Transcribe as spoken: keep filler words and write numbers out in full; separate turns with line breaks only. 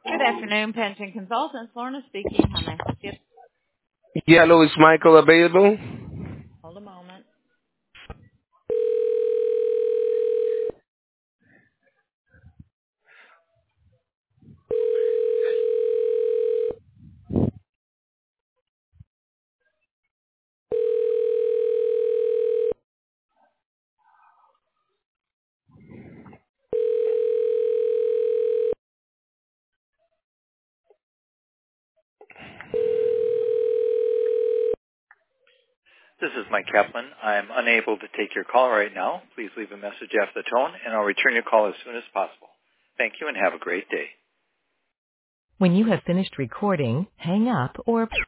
Good afternoon, Pension Consultants. Lorna speaking. How may I help you?
Yeah, hello, is Michael available?
Hold a moment. This is Mike Kaplan. I'm unable to take your call right now. Please leave a message after the tone, and I'll return your call as soon as possible. Thank you, and have a great day.
When you have finished recording, hang up or